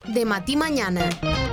de Matí Mañana.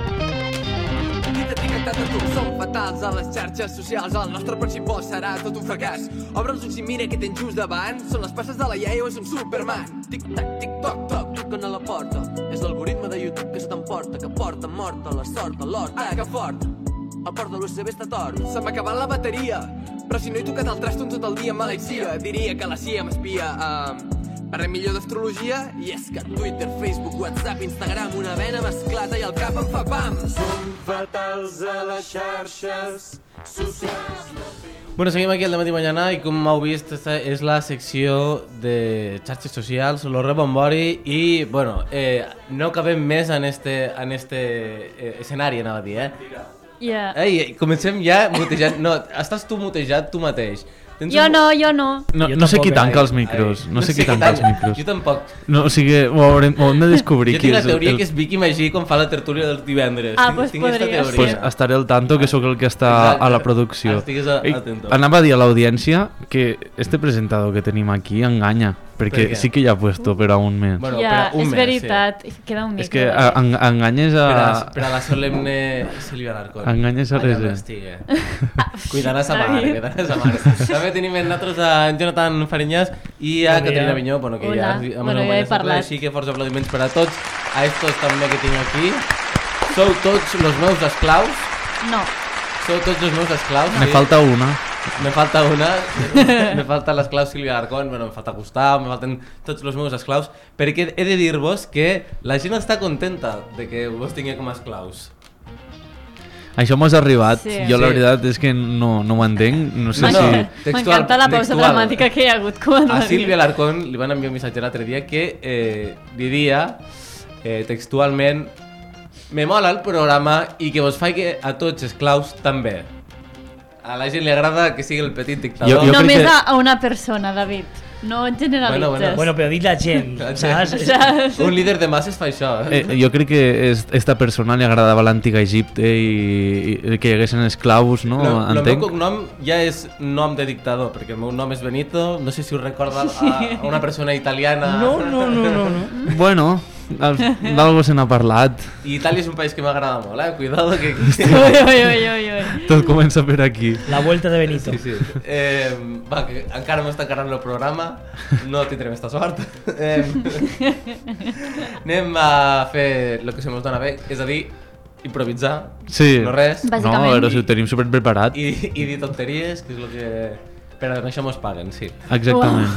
Qui t'ha etiquetat a tu? Som fatals a les xarxes socials. El nostre pròxim post serà tot un fracàs. Obre els ulls i mira què tens just davant. Són les passes de la iaia o és un Superman? Tic-tac, tic-toc-toc, truquen a la porta. És l'algoritme de YouTube que se t'emporta, que porta morta la sort a l'hort. Ah, que fort! El port de l'USB està tort. Se m'ha acabat la bateria. Però si no he tocat el traston tot el dia, maleixia. Diria que la CIA m'espia. Parlem millor d'astrologia? I és que Twitter, Facebook, WhatsApp, Instagram, una vena m'esclata i el cap em fa pam. Som fatals a les xarxes socials. Bueno, seguim aquí al Dematí Mañana i com heu vist esta és la secció de xarxes socials, lo rebombori i, bueno, no cabem més en este escenari, anava a dir, Yeah. Ei, comencem ja mutejant. No, estàs tu mutejat tu mateix. Jo no. No sé qui tanca els micros. No sé qui tanca els micros. Jo tampoc. No, o sigui, ho hem de descobrir. Jo tinc la teoria que és Vicky Magí quan fa la tertúlia dels divendres. Pues podria ser. Pues estaré al tanto que sóc el que està a la producció. Estigues atento. Anava a dir a l'audiència que este presentador que tenim aquí enganya. Perquè sí que ja ha puesto, però a un mes. Bueno, Ja, per un és mes, veritat. Queda un micro. És que enganyes a... Per a la solemne Sílvia Alarcón. Enganyes a res. Cuidant a sa mare, També tenim nosaltres a Jonathan Fariñas i a Caterina Vinyó, bueno, que ja he parlat. Així que força aplaudiments per a tots, a estos també que tinc aquí. Sou tots els meus esclaus? No. Sou tots els meus esclaus? Me falta una. Me falta l'esclau Sílvia Alarcón, bueno, me falta Gustau, me falten tots els meus esclaus, perquè he de dir-vos que la gent està contenta de que vos tingui com a esclaus. Això m'ha arribat. Sí. Jo la veritat és que no ho entenc. No sé si... M'encanta la pausa dramàtica que hi ha hagut. A Sílvia Alarcón li van enviar un missatge l'altre dia que diria textualment: me mola el programa i que vos faci a tots esclaus també. A la gent li agrada que sigui el petit dictador. Jo Només crec que... a una persona, David. No en generalitzes. Bueno, però dit la gent, saps? Un líder de masses fa això. Jo crec que a esta persona li agradava l'antic Egipte i que hi haguessin esclaus, no? El meu cognom ja és nom de dictador, perquè el meu nom és Benito, no sé si us recorda a una persona italiana. No. Bueno, d'algo se n'ha parlat. I Itàlia és un país que m'agrada molt, cuidado que... Oi. Tot comença per aquí. La vuelta de Benito. Sí. Va, que encara m'està encarant el programa, no tindrem esta sort. Anem a fer el que se mos dona bé, és a dir, improvisar, sí. No res. Bàsicament. No, però si ho tenim super preparat. I dir tonteries, que és el que... Per això mos paguen, sí. Exactament.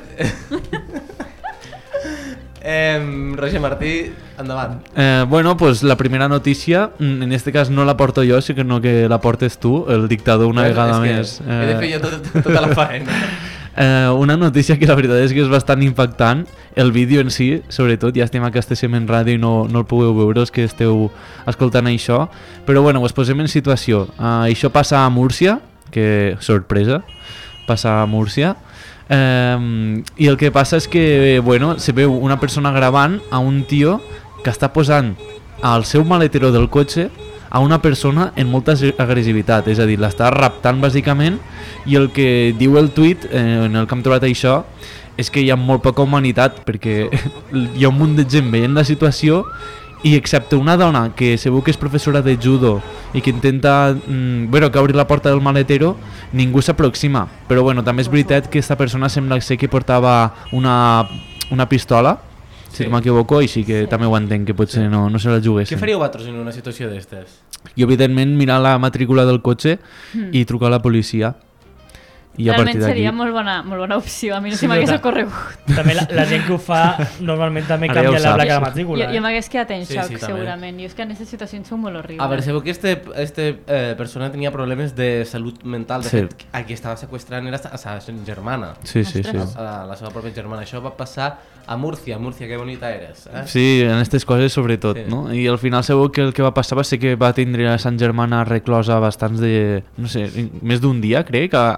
Roger Martí, endavant. Bueno, pues la primera notícia, en este cas no la porto jo, sinó que la portes tu, el dictador una vegada més. He de fer jo tota la faena. Una notícia que la veritat és que és bastant impactant. El vídeo en si, sobretot, ja estem a Castell en ràdio i no el podeu veure, els que esteu escoltant això. Però bueno, us posem en situació. Això passa a Múrcia, que sorpresa, passa a Múrcia. I el que passa és que bueno, se veu una persona gravant a un tio que està posant al seu maletero del cotxe a una persona en molta agressivitat, és a dir, l'està raptant bàsicament, i el que diu el tuit en el que hem trobat això és que hi ha molt poca humanitat perquè hi ha un munt de gent veient la situació i excepte una dona que se veu que és professora de judo i que intenta que obri la porta del maletero, ningú s'aproxima. Però bueno, també és veritat que aquesta persona sembla ser que portava una pistola, si no m'equivoco, i sí que també ho entenc, que potser no se la juguessin. Què faríeu vosaltres en una situació d'estes? Jo, evidentment, mirar la matrícula del cotxe i trucar a la policia. I realment seria molt bona opció, a mi no se m'hagués ocorregut. També la gent que ho fa normalment també canvia la placa de matrícula. Jo m'hagués quedat en xoc, segurament. I és que en aquestes situacions són molt horribles. A veure, sabeu que este persona tenia problemes de salut mental. De fet, a qui estava seqüestrant era a sa germana. Sí. A la seva pròpia germana. Això va passar a Múrcia. Múrcia, que bonita eres. Sí, en aquestes coses sobretot, no? I al final sabeu que el que va passar va ser que va tindre a sa germana reclosa bastants de... no sé, més d'un dia, crec, a casa seva,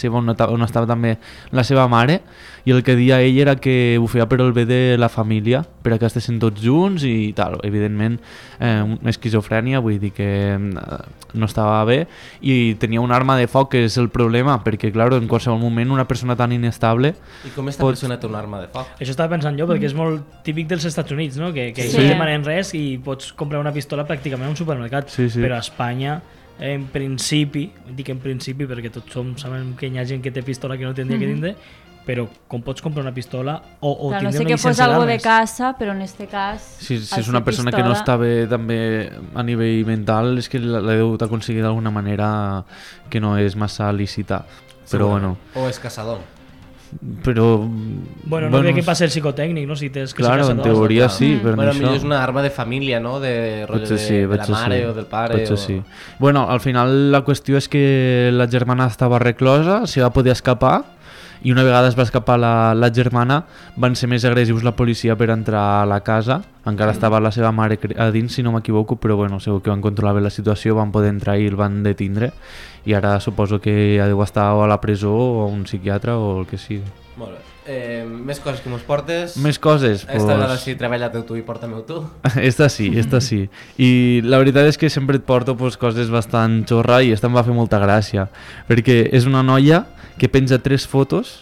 seva on estava també la seva mare, i el que deia ell era que ho feia per el bé de la família, per a que estessin tots junts i tal. Evidentment, esquizofrènia, vull dir que no estava bé, i tenia una arma de foc, que és el problema, perquè, clar, en qualsevol moment una persona tan inestable... I com esta persona té una arma de foc? Això estava pensant jo, perquè és molt típic dels Estats Units, no? Que Sí. no demanen res i pots comprar una pistola pràcticament a un supermercat. Sí, sí. Però a Espanya, en principi, dic en principi perquè tots sabem que hi ha gent que té pistola que no tindria que tindre, però com pots comprar una pistola o Claro, no tindre sé una que fos llicència algo de d'armes. casa, però en este cas... Si és al una ser persona que no pistola- està bé també a nivell mental, és que l'ha deu aconseguir d'alguna manera que no és massa lícita. Però bueno, O és caçador. però... Bueno, no crec que passi el psicotècnic, no? Si tens que Claro, ser en caçador. teoria sí, però Bueno, això... millor és una arma de família, no? De rotllo Potser sí, de la potser mare sí. o del pare. Potser o... sí. Bueno, al final la qüestió és que la germana estava reclosa, s'hi va poder escapar, i una vegada es va escapar la germana van ser més agressius la policia per entrar a la casa. Encara estava la seva mare a dins, si no m'equivoco, però bueno, segur que van controlar bé la situació, van poder entrar i el van detindre, i ara suposo que ja deu estar o a la presó o a un psiquiatre o el que sigui. Molt bé. Més coses que mos portes. Més coses, Esta vegada sí, treballa-te tu i porta-me tu. Esta sí. I la veritat és que sempre et porto coses bastant xorra, i esta em va fer molta gràcia, perquè és una noia que penja 3 fotos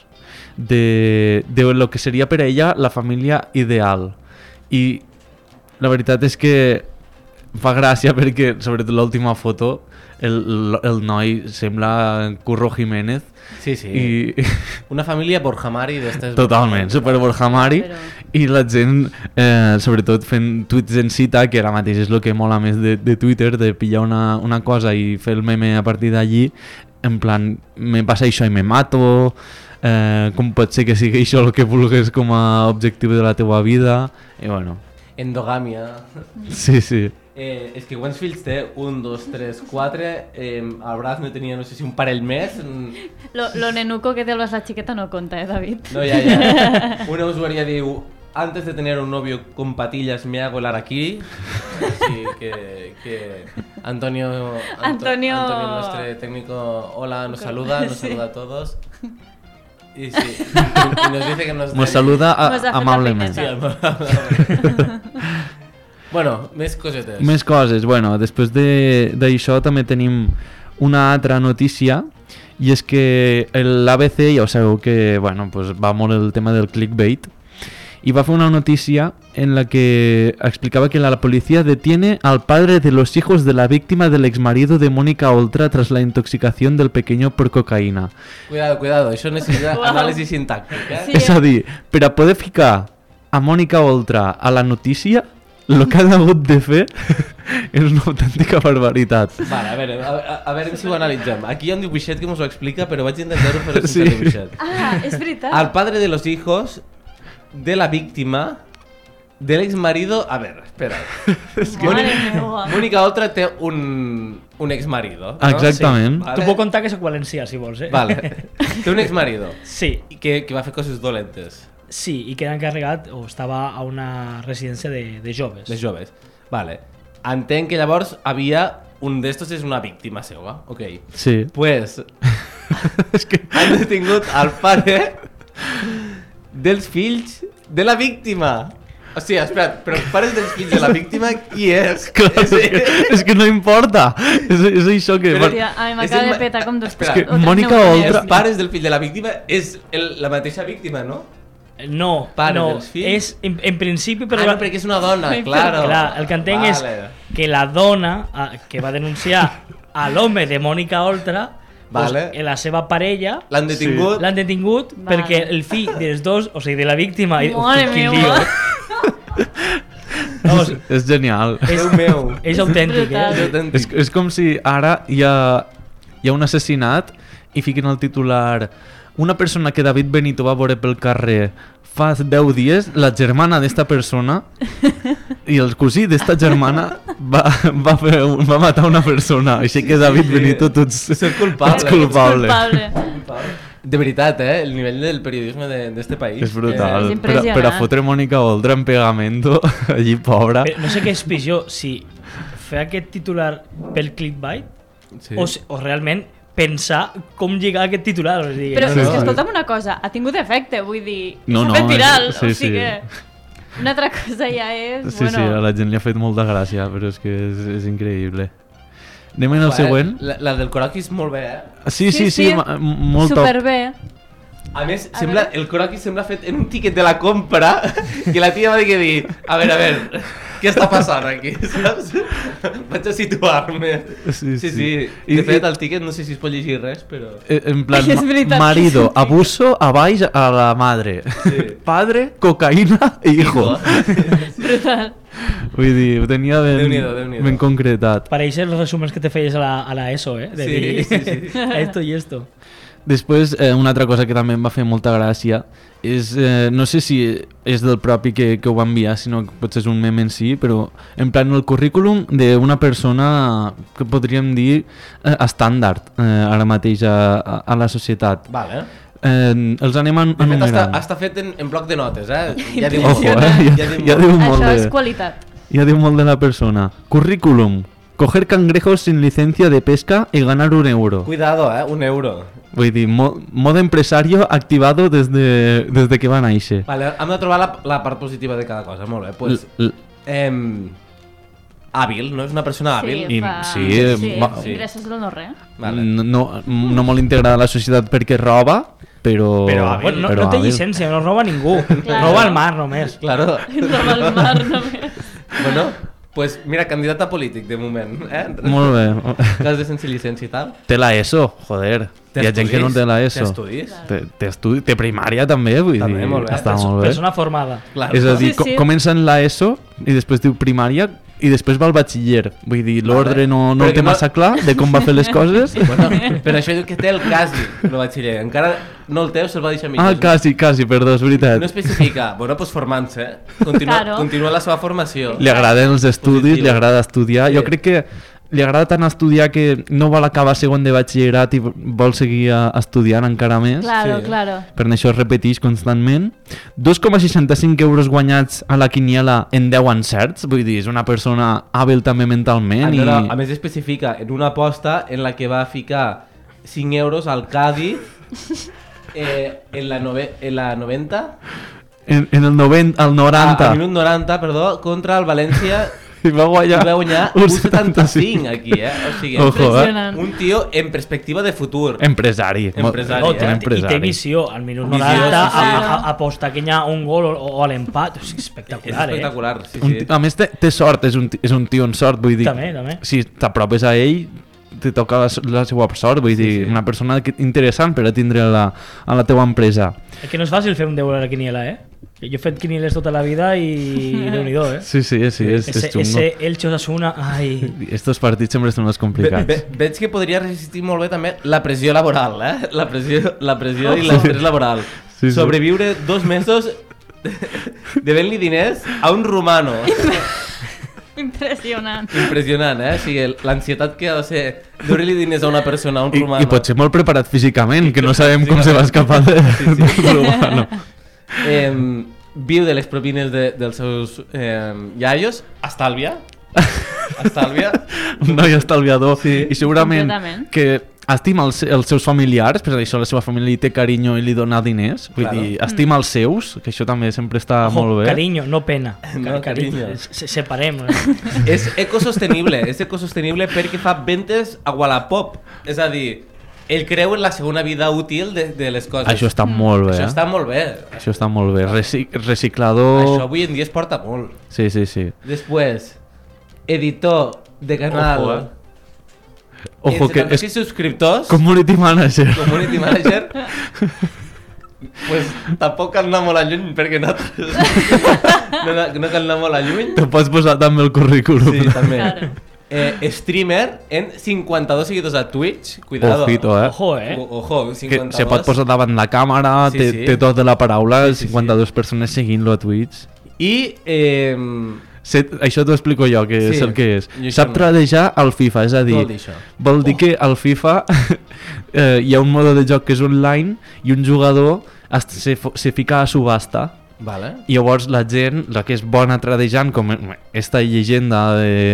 de lo que seria per a ella la família ideal. I la veritat és que fa gràcia perquè, sobretot l'última foto, el noi sembla Curro Jiménez. Sí, sí. I... Una família Borja Mari d'estes... Totalment, super Borja Mari, Però- i la gent, sobretot fent tuits en cita, que ara mateix és el que mola més de Twitter, de pillar una cosa i fer el meme a partir d'allí, en plan, me passa això i me mato, com pot ser que sigui això el que vulguis com a objectiu de la teva vida, i bueno, Endogàmia. sí. És que quants fills té? 1, 2, 3, 4. Al braç no tenia, no sé si un parell més. Lo nenuco que té el braç la xiqueta no compta, David? No, ja. Una usuària diu: antes de tener un novio con patillas me hago el harakiri. Así que Antonio, Antonio, nuestro técnico, hola, nos saluda a todos. Y sí, y nos dice que Nos saluda Nos hace la amablement. peineta. Bueno, més cosetes. Més coses, bueno, després d'això també tenim una altra notícia, i és que l'ABC, ja ho sabeu que bueno, pues va molt el tema del clickbait, y va a hacer una noticia en la que explicaba que la policía detiene al padre de los hijos de la víctima del exmarido de Mónica Oltra tras la intoxicación del pequeño por cocaïna. Cuidado, això necessita Wow. anàlisi sintàctic, Sí. És a dir, per a poder ficar a Mónica Oltra a la notícia, el que han hagut de fer és una autèntica barbaritat. Vale, a veure si ho analitzem. Aquí hi ha un dibuixet que mos ho explica, però vaig intentar-ho fer sense el dibuixet. Ah, és veritat. Al padre de los hijos de la víctima del exmarido... A ver, espera. Mare meva. Mónica Oltra té un exmarido, ¿no? Exactament. Sí, Tu puc contar que soc valencià, si vols, eh? Vale. Té un exmarido Sí, que va fer coses dolentes, sí, i que era encarregat o estava a una residència de joves. de joves. Vale. Entenc que llavors havia... Un d'estos és una víctima seva, ok. Sí. Pues han detingut al pare dels fills de la víctima. O sigui, espera't, però els pares dels fills de la víctima, qui és? Clar, és que no importa. És això que... Però, Hòstia, a mi és m'acaba el de ma- petar com dos... Espera, que o tres Mónica neumonías. Oltra- Els pares del fill de la víctima és la mateixa víctima, no? No, Pare no, dels fills? és en principi... Però No, perquè és una dona, Ai, claro. clar, el que entenc és que la dona que va denunciar a l'home de Mónica Oltra, Vale. pues, la seva parella, L'han detingut. l'han detingut Vale. perquè el fill dels dos, o sigui, de la víctima... Mare quin meva. lío, Vamos, És genial. Déu meu. és autèntic, brutal. És eh? autèntic. És com si ara hi ha un assassinat i fiquen el titular: una persona que David Benito va veure pel carrer fa 10 dies, la germana d'esta persona i el cosí d'esta germana va matar una persona, així que David Benito tu ets culpable. ets culpable. De veritat, el nivell del periodisme d'este país. És brutal. És Per impressionant. a fotre Mónica Oltra en pegamento allí, pobra. Però no sé què és pitjor, si fer aquest titular pel clickbait Sí. o realment pensar com lligar aquest titular. O sigui, Però Sí, és que sí. escolta'm una cosa, ha tingut efecte, vull dir, No, s'ha no, fet viral, sí, o sigui, sí. una altra cosa ja és, Sí, sí, a la gent li ha fet molta gràcia, però és que és increïble. Anem al següent. La del croquis molt bé, eh? Sí, sí, sí, molt top. superbé. A més, A sembla, veure. el croquis sembla fet en un tiquet de la compra que la tia va dir, a veure, què està passant aquí, saps? Vaig a situar-me. Sí, Sí, sí. sí. I- De fet, el tiquet no sé si es pot llegir res, però... En plan, És veritat. marido, abuso, abaix a la madre. Sí. Padre, cocaïna i hijo. Brutal. Vull dir, ho tenia Déu-n'hi-do. ben concretat. Pareix els resumers que te feies a la ESO, eh? De Sí, dir, sí. esto y esto. Després, una altra cosa que també em va fer molta gràcia és, no sé si és del propi que ho va enviar, sinó que potser és un meme en si, però en plan el currículum d'una persona que podríem dir estàndard ara mateix a la societat. Vale. Els anem De fet, enumerant. està fet en bloc de notes, eh? Ja diu Ojo, molt. ja diu molt Això és de, qualitat. ja diu molt de la persona. Currículum. Coger cangrejos sin licencia de pesca y ganar €1. Cuidado, €1. Vull dir, modo empresario activado desde que va néixer. Vale, hem de trobar la part positiva de cada cosa, molt bé. Pues, hàbil, no? És una persona hàbil. I- fa... sí, sí. ingressos del no res. Vale. No molt integrada a la societat perquè roba, però... Però hàbil. Bueno, no té hàbil. llicència, no roba ningú. Claro. Roba al mar només. Claro. Roba al mar només. Bueno, pues mira, candidat a polític de moment, eh? Molt bé. Cas de sense llicència i tal. Té la ESO, joder. Hi ha gent que no té la ESO. Té estudis? Té primària també, vull També, dir. molt bé. Està molt bé. Persona formada. Claro. És a dir, Sí, sí. comença en la ESO i després diu primària i després va al batxiller. Vull dir, l'ordre no Però ho té que no- massa clar de com va fer les coses. Bueno, però això diu que té el quasi, el batxiller. Encara no el té o se'l va deixar mig. Ah, quasi, perdó, és veritat. No especifica. Bueno, pues formant-se. Claro. Continua la seva formació. Li agraden els estudis, Positiu. li agrada estudiar. Sí. Jo crec que li agrada tant estudiar que no vol acabar segon de batxillerat i vol seguir estudiant encara més. Claro, Sí. claro. Per això es repeteix constantment. 2,65 euros guanyats a la quiniela en 10 encerts. Vull dir, és una persona hàbil també mentalment. A més especifica en una aposta en la que va ficar 5 euros al Cádiz en la 90 En el 90, al 90. al minut 90, perdó, contra el València I va guanyar, i va guanyar un 1,75 aquí, eh? O sigui, Ojo, Impressionant. un tio en perspectiva de futur. Empresari. Empresari, No, eh? i té empresari. visió. Al minut Visió, 90 sí, sí. aposta que hi ha un gol o a l'empat. És És espectacular, espectacular, sí, Un sí. a més, té sort, és un tio en sort, vull dir. També. Si t'apropes a ell, te toca la seva sort, vull dir, sí. una persona interessant per a tindre a la teva empresa. És que no és fàcil fer un 10 a la quiniela, eh? Jo he fet quinieles tota la vida i Déu-n'hi-do, eh? Sí, és xungo. Ese Elche Osasuna, ai... Estos partits sempre són els complicats. Veig que podria resistir molt bé també la pressió laboral, eh? La pressió i l'estrès laboral. Sí, sí. Sobreviure 2 mesos devent-li diners a un romano. Impressionant. Impressionant, eh? O sigui, l'ansietat que ha de ser donar-li diners a una persona, a un romano. I potser molt preparat físicament, que no sabem com se va escapar del romano. Viu de les propines dels seus iaios, estalvia. Un noi estalviador. Sí. I segurament Completament. que estima els seus familiars, per això la seva família li té carinyo i li dona diners. Vull Claro. dir, estima els seus, que això també sempre està molt bé. Carinyo, no pena. No, carinyo. Separem. És ecosostenible perquè fa ventes a Wallapop. És a dir, ell creu en la segona vida útil de les coses. Això està molt bé. Això està molt bé. Això està molt bé. Reciclador... Això avui en dia es porta molt. Sí, sí, sí. Després, editor de canal. Ojo, Ojo, que 76 és subscriptors. community manager. Community manager. Pues tampoc cal anar molt a lluny perquè nosaltres no cal anar molt a lluny. Te pots posar també el currículum. Sí, també. Claro. Streamer en 52 seguidors a Twitch. Cuidado. Ojito, eh? Ojo, eh? Ojo, Que 52. se pot posar davant la càmera, Sí, té, sí. té tot de la paraula, Sí, sí, 52 persones seguint-lo a Twitch. I Això t'ho explico jo, que Sí, és el que és. jo això Sap no. tradejar al FIFA, és a dir, Què vol dir això? vol dir que al FIFA hi ha un mode de joc que és online i un jugador se fica a subhasta Vale. I llavors la gent, la que és bona tradejant, com esta llegenda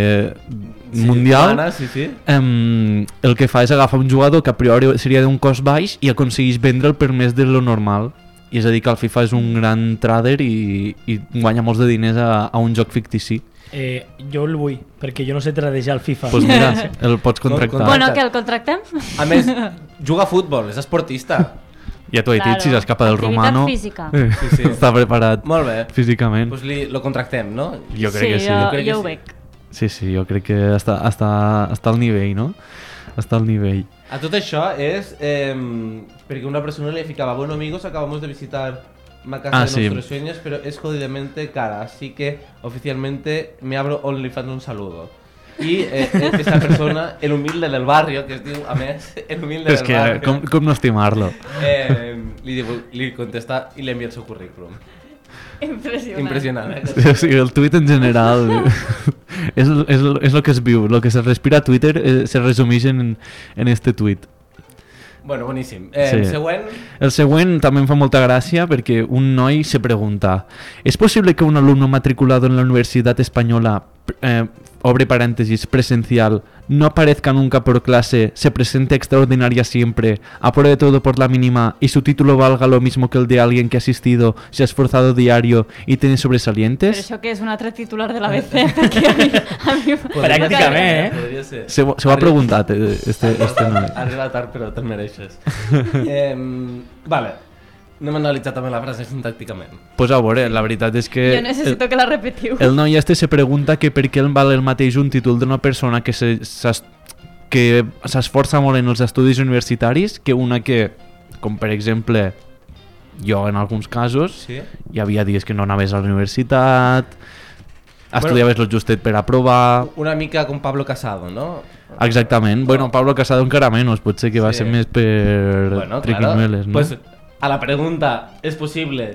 mundial, humana, sí. el que fa és agafar un jugador que a priori seria d'un cost baix i aconsegueix vendre'l per més de lo normal. I és a dir, que el FIFA és un gran trader i guanya molts de diners a un joc fictici. Jo el vull, perquè jo no sé tradejar el FIFA. Doncs mira, el pots contractar. Bueno, que el contractem? A més, juga a futbol, és esportista. Ja t'ho he dit, si s'escapa del Activitat romano, física. Sí. està preparat Molt bé. físicament. Pues lo contractem, no? Jo crec que sí. Jo ho veig. Sí, jo crec que està al nivell, no? Està al nivell. A tot això és perquè una persona le ficaba, bueno amigos, acabamos de visitar una casa de nuestros sueños, pero es jodidamente cara, así que oficialmente me abro OnlyFans un saludo. I esta persona, el humilde del barrio, que es diu, a més, el humilde del barrio... És que com no estimar-lo? Li contesta i li envia el seu currículum. Impressionant. O sigui, el tuit en general és el que es viu, el que se respira a Twitter se resumeix en este tuit. Bueno, boníssim. Sí. Següent. El següent també em fa molta gràcia perquè un noi se pregunta: ¿es posible que un alumno matriculado en la Universidad Española, obre paréntesis, presencial, no aparezca nunca por clase, se presente extraordinaria siempre, apruebe todo por la mínima y su título valga lo mismo que el de alguien que ha asistido, se ha esforzado diario y tiene sobresalientes? Però això que és un altre titular de l'ABC, perquè a mi Pràcticament, Podria ser. Se ho ha preguntat este noi. Arriba tard, però te'n mereixes. Vale. Anem a analitzar també la frase sintàcticament. Pues a veure, la veritat és que... Jo necessito que la repetiu. El noi este se pregunta que per què val el mateix un títol d'una persona que s'esforça molt en els estudis universitaris que una que, com per exemple, jo en alguns casos, Sí? hi havia dies que no anaves a la universitat, estudiaves lo justet per aprovar... Una mica com Pablo Casado, no? Exactament. Bueno, Pablo Casado encara menys, potser que va Sí. ser més per triquiñueles, no? Pues a la pregunta, ¿es posible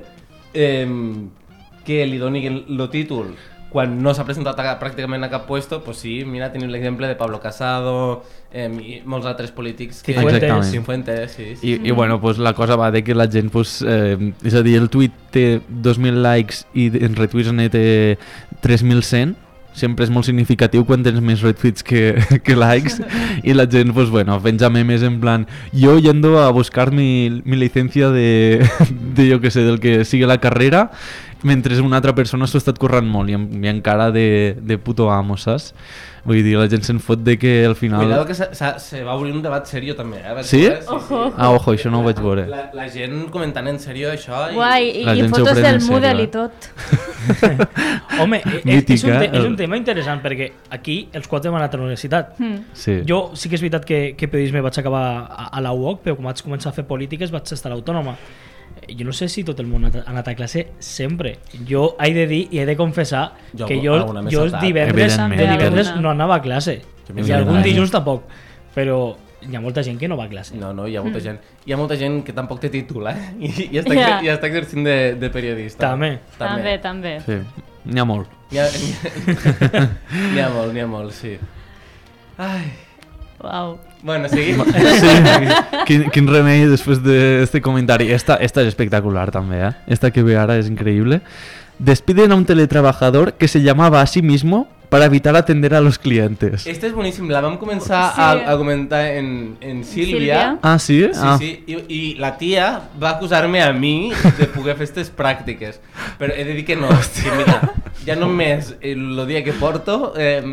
que li doni el títol quan no s'ha presentat pràcticament a cap puesto? Pues sí, mira, tenim l'exemple de Pablo Casado i molts altres polítics que... Exactament. Cifuentes, sí. I bueno, pues la cosa va de que la gent, pues, és a dir, el tuit té 2.000 likes i en retuits ne té 3.100. Sempre és molt significatiu quan tens més retweets que likes i la gent, pues bueno, penja memes en plan yo yendo a buscar mi licencia de jo que sé, del que sigue la carrera, mentre una altra persona s'ho ha estat currant molt i encara de puto amo, saps? Vull dir, la gent se'n fot de que al final... Cuidado que se va obrir un debat serio també, eh? Sí? Ojo. Ah, ojo, això no ho vaig veure. La gent comentant en serio això i... Guai, La i gent s'ho fotos pren en del sèrio, Moodle i eh? tot. Home, Mítica, és un tema interessant perquè aquí els quatre hem anat a la universitat. Sí. Jo sí que és veritat que periodisme vaig acabar a la UOC, però quan vaig començar a fer polítiques vaig estar a l'Autònoma. Jo no sé si tot el món ha anat a classe sempre. Jo he de dir i he de confessar que jo els divendres no anava a classe. I algun dilluns tampoc. Però hi ha molta gent que no va a classe. No, hi ha molta gent. Hi ha molta gent que tampoc té títol, eh? I està exercint de periodista. També. Sí, n'hi ha molt. N'hi ha molt, sí. Ai... Wow. Bueno, seguim. Sí. Quin remei després d'este comentari. Esta és espectacular també, ¿eh? Esta que ve ara és increïble. Despiden a un teletrabajador que se llamaba a sí mismo para evitar atender a los clientes. Este és boníssim, la vam començar a comentar en Sílvia. Ah, sí? Sí. I la tia va acusar-me a mi de poder fer aquestes pràctiques. Però he de dir que no, que mira, ja només el dia que porto,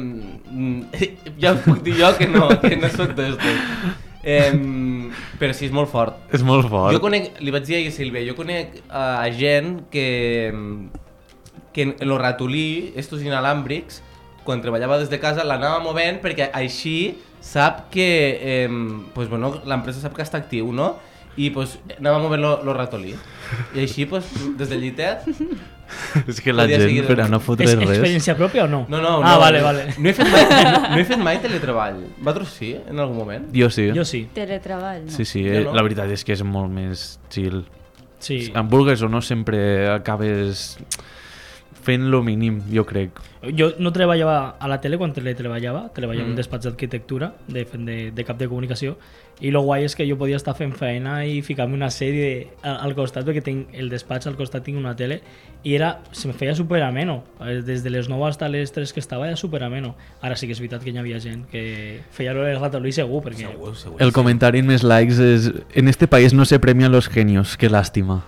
ja puc dir jo que no soc d'estos. Però sí, és molt fort. És molt fort. Jo conec, li vaig dir a Sílvia, jo conec a gent que en el ratolí, estos inalàmbrics, quan treballava des de casa l'anava movent perquè així sap que pues, bueno, l'empresa sap que està actiu, no? I pues, anava movent lo ratolí. I així, pues, des del llitet... És que la gent, per a no fotre res... És experiència pròpia o no? No. Ah, vale. No he fet mai teletreball. Vosaltres sí, en algun moment? Jo sí. Jo sí. Teletreball, no? Sí, Jo no. la veritat és que és molt més chill. Sí. En vulgues o no, sempre acabes fent lo mínim, jo crec. Jo no treballava a la tele quan treballava en un despatx d'arquitectura de cap de comunicació, i lo guai és que jo podia estar fent feina i ficar-me una sèrie al costat, perquè tinc el despatx al costat, tinc una tele, i se me feia super ameno. Des de les 9 fins a les 3 que estava era super ameno. Ara sí que és veritat que hi havia gent que feia el ratolí segur, perquè... Segur, El comentari en més likes és: en este país no se premian los genios, qué lástima.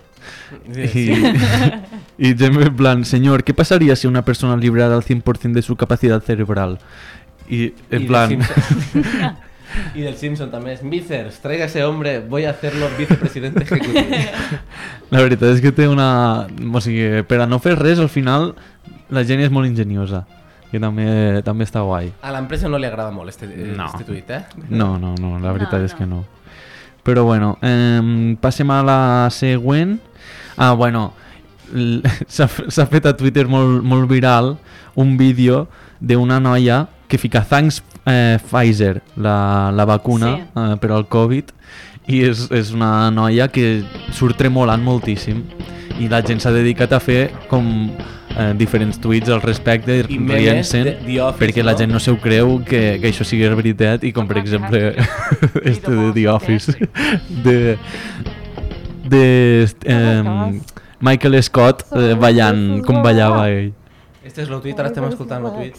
Y en plan: señor, ¿qué pasaría si una persona librara al 100% de su capacidad cerebral? Y en plan... Y del Simpson també és: Mícers, traiga ese hombre, voy a hacerlo vicepresidente ejecutivo. La veritat és que té una... O sigui, per a no fer res, al final, la gent és molt ingeniosa. Que també està guai. A l'empresa no li agrada molt este tuit, eh? No, la veritat és que no. Però bueno, passem a la següent. Bueno, s'ha fet a Twitter molt viral un vídeo d'una noia que fica "Thanks Pfizer", la vacuna per al Covid, i és una noia que surt tremolant moltíssim, i la gent s'ha dedicat a fer com diferents tuits al respecte, rient-se'n, perquè la gent no s'ho creu que això sigui veritat, i com per exemple este de The Office de Michael Scott ballant com ballava ell. Este és el tuit, ara estem escoltant el tuit.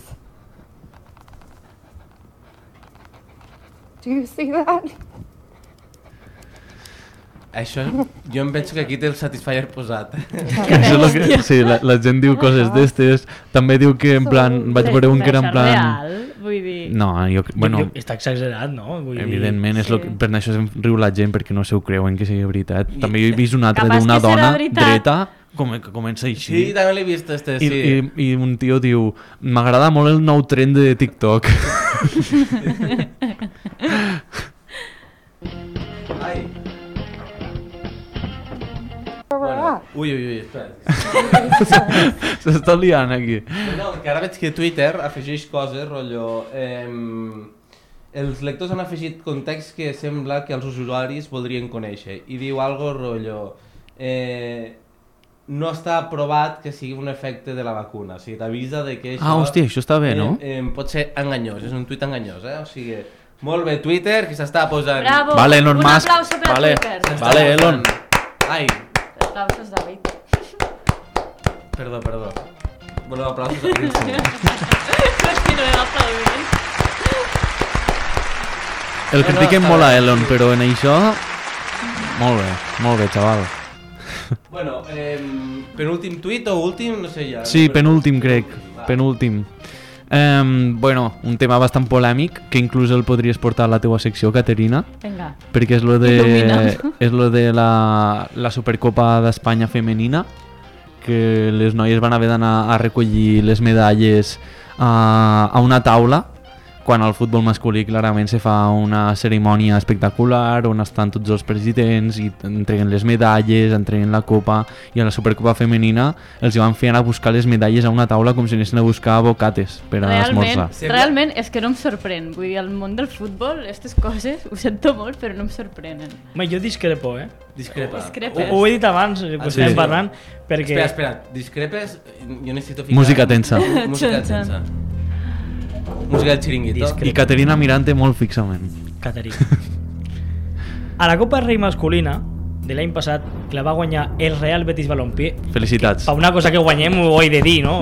Do you see that? Això, jo em penso que aquí té el Satisfyer posat. Sí, la gent diu coses d'estes. També diu que en plan, vaig veure un que era en plan... real, vull dir... No, bueno... Està exagerat, no? Vull evidentment, per això se'n riu la gent, perquè no s'ho creuen que sigui veritat. També he vist una altra d'una dona dreta que comença així. Sí, també l'he vist, este, sí. I un tio diu: m'agrada molt el nou trend de TikTok. Ai. Bueno, Ui, espera. S'està liant aquí. No, que ara veig que Twitter afegeix coses, rotllo... els lectors han afegit context que sembla que els usuaris voldrien conèixer, i diu algo rotllo... no està aprovat que sigui un efecte de la vacuna, o sigui, t'avisa de que això... Hòstia, això està bé, no? Pot ser enganyós, és un tuit enganyós, o sigui... Molt bé, Twitter, que s'està posant... Bravo! Vale, Elon Un Musk. aplauso per Vale. Twitter. Vale, Elon. Ai, Aplausos, David. perdó. Bueno, aplausos a Cristo. Continuem aplaudint. El critiquen molt a Elon, però en això... Molt bé, xaval. Bueno, penúltim tuit o últim, no sé ja. Sí, penúltim crec, penúltim. Bueno, un tema bastant polèmic, que inclús el podries portar a la teua secció, Caterina, Vinga. perquè és lo de la Supercopa d'Espanya femenina, que les noies van haver d'anar a recollir les medalles a una taula, quan al futbol masculí clarament se fa una cerimònia espectacular on estan tots els presidents i entreguen les medalles, entreguen la copa, i a la Supercopa femenina els van fer anar a buscar les medalles a una taula com si anessin a buscar bocates per a esmorzar. Realment és que no em sorprèn, vull dir, al món del futbol aquestes coses, ho sento molt, però no em sorprenen. Home, jo discrepo, Discrepa. Ho he dit abans, estem parlant, perquè... Espera, discrepes? Jo necessito ficar... Música tensa. Música tensa. Música del xiringuito. I Caterina mirant-te molt fixament. Caterina. A la Copa Rei masculina de l'any passat, que la va guanyar el Real Betis Balompié. Felicitats. Per una cosa que guanyem ho he de dir, no?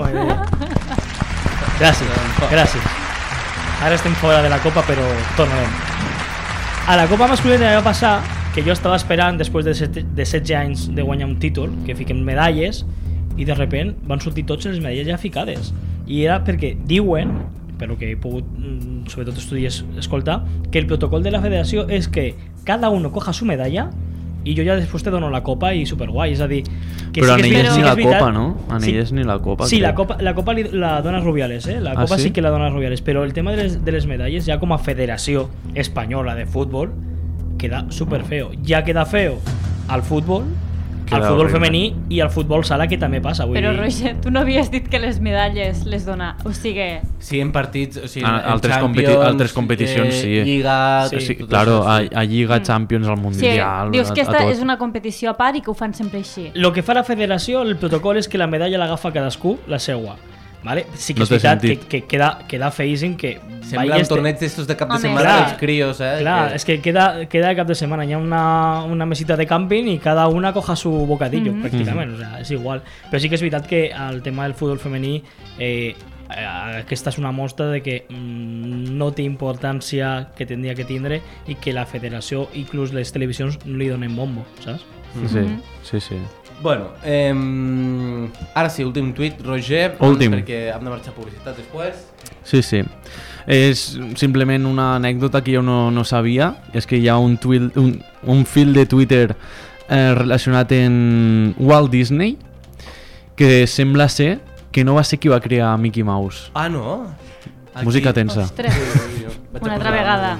Gràcies. Ara estem fora de la Copa, però tornarem. A la Copa masculina va passar que jo estava esperant, després de 16 anys de guanyar un títol, que fiquen medalles, i de repent van sortir tots les medalles ja ficades. I era perquè diuen, per lo que he pogut, sobretot estudiar, escoltar, que el protocol de la federació és que cada uno coja su medalla i jo ja després te dono la copa i superguai, és a dir... Que però sí en elles sí ni la veritat, copa, no? En elles ni la copa. Sí, crec. la copa la dona Rubiales, La copa sí que la dona Rubiales, però el tema de les medalles ja com a federació espanyola de futbol queda super feo. Ja queda feo al futbol al futbol femení i al futbol sala, que també passa. Vull Però, dir... Roger, tu no havies dit que les medalles les dona... O sigui... Sí, en partits... O sigui, altres competicions, sí. Lliga... Sí, claro, a Lliga, Champions, al Mundial... Dius que aquesta a tot. és una competició a part i que ho fan sempre així. El que fa la federació, el protocol és que la medalla l'agafa cadascú, la seua. Vale? Sí que No és té veritat sentit. que queda feíssim que... Sembla un torneig d'estos de cap de Home, setmana clar, dels crios, Clar, és que queda de cap de setmana. Hi ha una mesita de càmping i cada una coja su bocadillo, pràcticament. O sea, és igual. Però sí que és veritat que el tema del futbol femení aquesta és una mostra de que no té importància que tindria que tindre i que la federació, inclús les televisions, no li donen bombo, saps? Sí. Bueno, ara sí, últim tuit, Roger, Últim. perquè hem de marxar a publicitat després. Sí. És simplement una anècdota que jo no sabia. És que hi ha un fil de Twitter relacionat amb Walt Disney que sembla ser que no va ser qui va crear Mickey Mouse. Ah, no? Música tensa. Ostres, una altra vegada.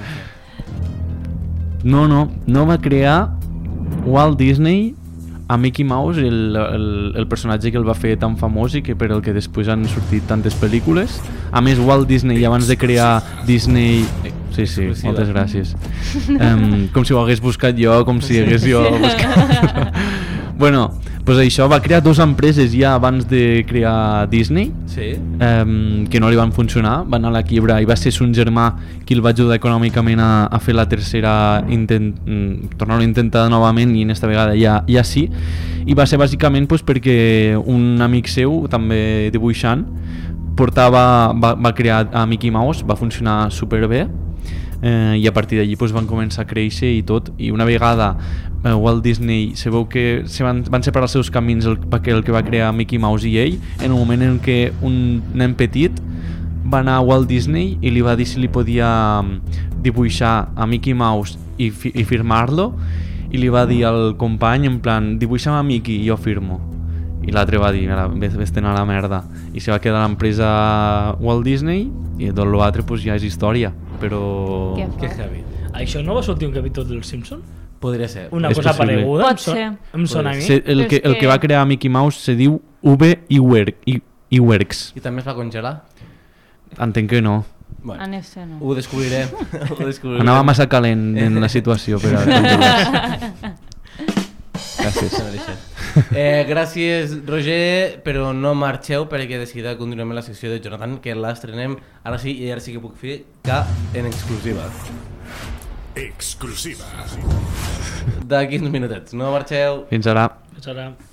No va crear Walt Disney a Mickey Mouse, el personatge que el va fer tan famós i que per el que després han sortit tantes pel·lícules. A més, Walt Disney, abans de crear Disney... Sí, exclusiva. moltes gràcies. Com si ho hagués buscat jo, com si hagués jo buscat... Bueno, pues això, va crear 2 empreses ja abans de crear Disney, Sí. que no li van funcionar, van anar a la quiebra i va ser son germà qui el va ajudar econòmicament a fer la tercera tornar-ho a intentar novament, i en esta vegada ja sí, i va ser bàsicament pues, perquè un amic seu, també dibuixant, va crear a Mickey Mouse, va funcionar superbé, i a partir d'allí pues, van començar a créixer i tot, i una vegada Walt Disney se veu que van separar els seus camins, el que va crear Mickey Mouse i ell, en un moment en què un nen petit va anar a Walt Disney i li va dir si li podia dibuixar a Mickey Mouse i firmar-lo, i li va dir al company en plan, dibuixa'm a Mickey i jo firmo, i l'altre va dir, vés-te'n a la merda, i se va quedar l'empresa Walt Disney, i tot l'altre pues, ja és història, però... Que heavy. Això no va sortir un capítol dels Simpsons? Podria ser. Una És cosa possible. pareguda? Pot ser. Em sona a mi. El que va crear Mickey Mouse se diu Iwerks. I també es va congelar? Entenc que no. Bueno, En ese no. ho descobrirem. Anava massa calent en la situació per a Gràcies. Gràcies, Roger, però no marxeu perquè de seguida continuem amb la secció de Jonathan, que l'estrenem ara sí, i ara sí que puc fer que en exclusiva. Exclusiva. D'aquí uns minutets, no marxeu. Fins ara. Serà...